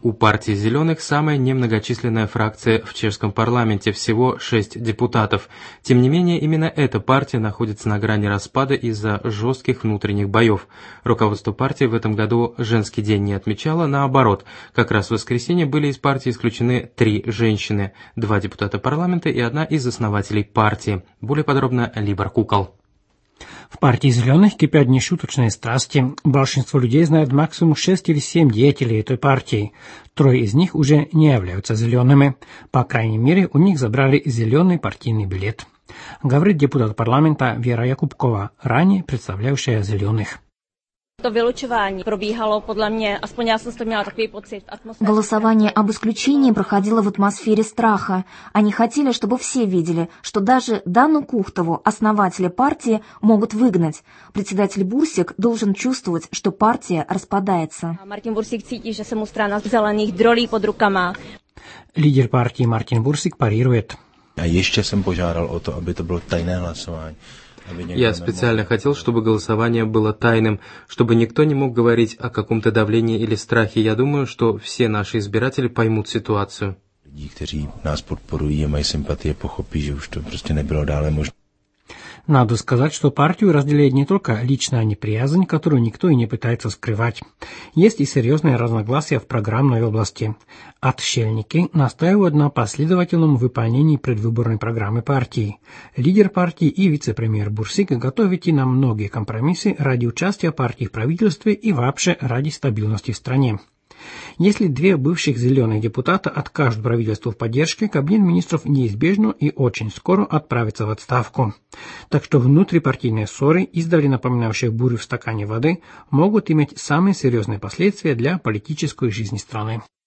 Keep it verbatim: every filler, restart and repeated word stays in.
У партии «Зеленых» самая немногочисленная фракция в чешском парламенте, всего шесть депутатов. Тем не менее, именно эта партия находится на грани распада из-за жестких внутренних боев. Руководство партии в этом году женский день не отмечало, наоборот. Как раз в воскресенье были из партии исключены три женщины, два депутата парламента и одна из основателей партии. Более подробно Либор Кукол. В партии «Зеленых» кипят нешуточные страсти. Большинство людей знают максимум шесть или семь деятелей этой партии. Трое из них уже не являются «зелеными». По крайней мере, у них забрали зеленый партийный билет. Говорит депутат парламента Вера Jakubková, ранее представлявшая «Зеленых». To vylučování probíhalo podle mě, aspoň já jsem to měla takový pocit. Голосование об исключении проходило в атмосфере страха. Они хотели, чтобы все видели, что даже Дану Кухтову, основателя партии, могут выгнать. Председатель Бурсик должен чувствовать, что партия распадается. Martin Bursík cítí, že se mu strana zelených drolí pod rukama. Лидер партии Мартин Бурсик парирует. A ještě jsem požádal o to, aby to bylo tajné hlasování. Я специально хотел, чтобы голосование было тайным, чтобы никто не мог говорить о каком-то давлении или страхе. Я думаю, что все наши избиратели поймут ситуацию. Lidi, kteří nás podporují a mají sympatie, pochopí, že už to prostě nebylo dále možné. Надо сказать, что партию разделяет не только личная неприязнь, которую никто и не пытается скрывать. Есть и серьезные разногласия в программной области. Отшельники настаивают на последовательном выполнении предвыборной программы партии. Лидер партии и вице-премьер Бурсик готов идти на многие компромиссы ради участия партии в правительстве и вообще ради стабильности в стране. Если две бывших зеленых депутата откажут правительству в поддержке, кабинет министров неизбежно и очень скоро отправится в отставку. Так что внутрипартийные ссоры, издавна напоминающие бурю в стакане воды, могут иметь самые серьезные последствия для политической жизни страны.